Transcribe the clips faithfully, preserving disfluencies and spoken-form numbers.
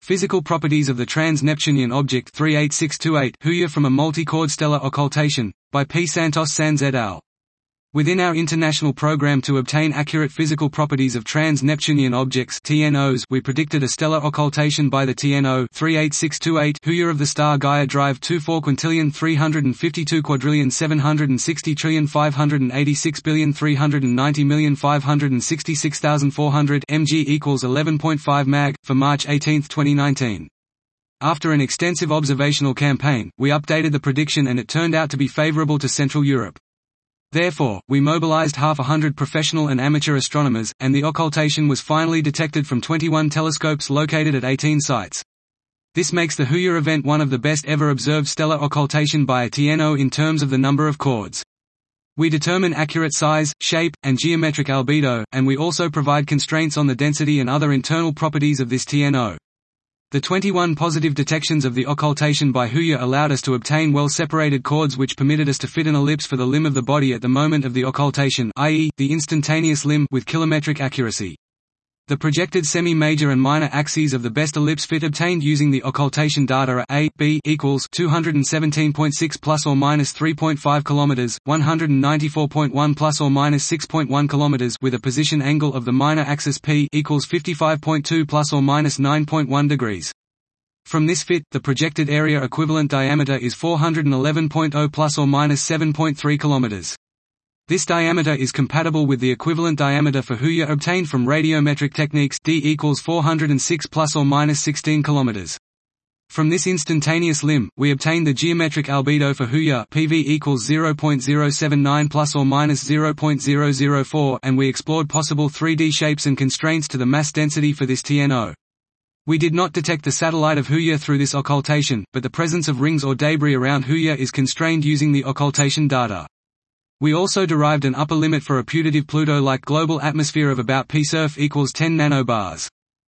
Physical properties of the trans-Neptunian object three eight six two eight Huya from a multi-chord stellar occultation, by P. Santos Sanz et al. Within our international program to obtain accurate physical properties of trans-Neptunian objects T N Os, we predicted a stellar occultation by the T N O three eight six two eight Huya of the star Gaia Drive twenty-four quintillion three hundred fifty-two quadrillion seven hundred sixty trillion five hundred eighty-six billion three hundred ninety million five hundred sixty-six thousand four hundred M G equals eleven point five mag, for March eighteenth twenty nineteen. After an extensive observational campaign, we updated the prediction and it turned out to be favorable to Central Europe. Therefore, we mobilized half a hundred professional and amateur astronomers, and the occultation was finally detected from twenty-one telescopes located at eighteen sites. This makes the Huya event one of the best ever observed stellar occultation by a T N O in terms of the number of chords. We determine accurate size, shape, and geometric albedo, and we also provide constraints on the density and other internal properties of this T N O. The twenty-one positive detections of the occultation by Huya allowed us to obtain well-separated chords which permitted us to fit an ellipse for the limb of the body at the moment of the occultation, that is, the instantaneous limb, with kilometric accuracy. The projected semi-major and minor axes of the best ellipse fit obtained using the occultation data are A, B equals two hundred seventeen point six plus or minus three point five kilometers, one hundred ninety-four point one plus or minus six point one kilometers, with a position angle of the minor axis P equals fifty-five point two plus or minus nine point one degrees. From this fit, the projected area equivalent diameter is four hundred eleven point zero plus or minus seven point three kilometers. This diameter is compatible with the equivalent diameter for Huya obtained from radiometric techniques D equals four hundred six plus or minus sixteen kilometers. From this instantaneous limb, we obtained the geometric albedo for Huya P V equals zero point zero seven nine plus or minus zero point zero zero four, and we explored possible three D shapes and constraints to the mass density for this T N O. We did not detect the satellite of Huya through this occultation, but the presence of rings or debris around Huya is constrained using the occultation data. We also derived an upper limit for a putative Pluto-like global atmosphere of about P surf equals ten nanobars.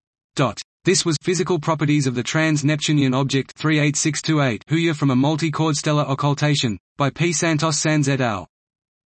This was Physical Properties of the Trans-Neptunian Object three eight six two eight Huya from a Multi-Chord Stellar Occultation, by P. Santos Sanz et al.